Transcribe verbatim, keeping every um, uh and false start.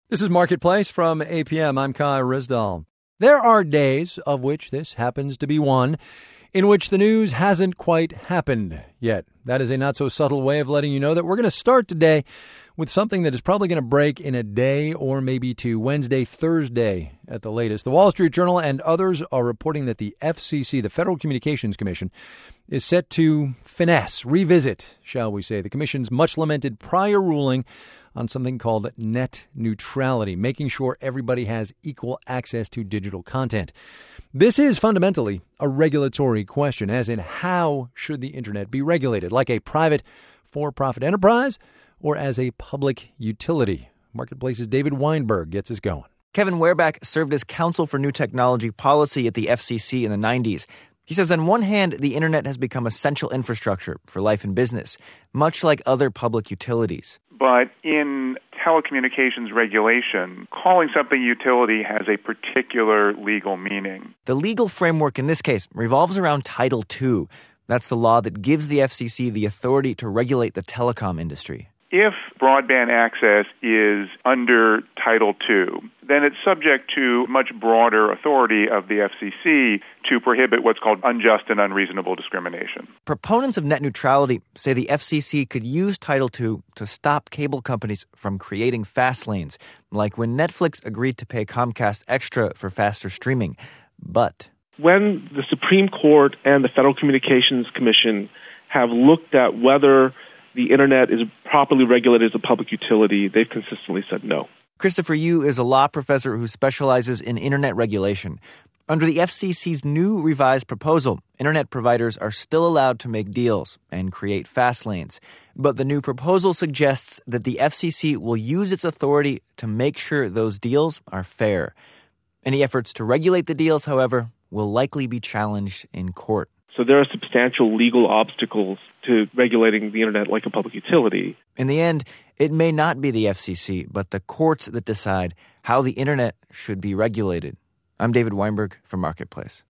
This is Marketplace from A P M. I'm Kai Rizdal. There are days, of which this happens to be one, in which the news hasn't quite happened yet. That is a not-so-subtle way of letting you know that we're going to start today with something that is probably going to break in a day or maybe two, Wednesday, Thursday at the latest. The Wall Street Journal and others are reporting that the F C C, the Federal Communications Commission, is set to finesse, revisit, shall we say, the Commission's much-lamented prior ruling on something called net neutrality, making sure everybody has equal access to digital content. This is fundamentally a regulatory question, as in how should the Internet be regulated, like a private for-profit enterprise or as a public utility? Marketplace's David Weinberg gets us going. Kevin Werbach served as counsel for new technology policy at the F C C in the nineties. He says on one hand, the Internet has become essential infrastructure for life and business, much like other public utilities. But in telecommunications regulation, calling something utility has a particular legal meaning. The legal framework in this case revolves around Title two. That's the law that gives the F C C the authority to regulate the telecom industry. If broadband access is under Title two, then it's subject to much broader authority of the F C C to prohibit what's called unjust and unreasonable discrimination. Proponents of net neutrality say the F C C could use Title two to stop cable companies from creating fast lanes, like when Netflix agreed to pay Comcast extra for faster streaming. But when the Supreme Court and the Federal Communications Commission have looked at whether the Internet is properly regulated as a public utility, they've consistently said no. Christopher Yu is a law professor who specializes in Internet regulation. Under the F C C's new revised proposal, Internet providers are still allowed to make deals and create fast lanes. But the new proposal suggests that the F C C will use its authority to make sure those deals are fair. Any efforts to regulate the deals, however, will likely be challenged in court. So there are substantial legal obstacles to regulating the Internet like a public utility. In the end, it may not be the F C C, but the courts that decide how the Internet should be regulated. I'm David Weinberg for Marketplace.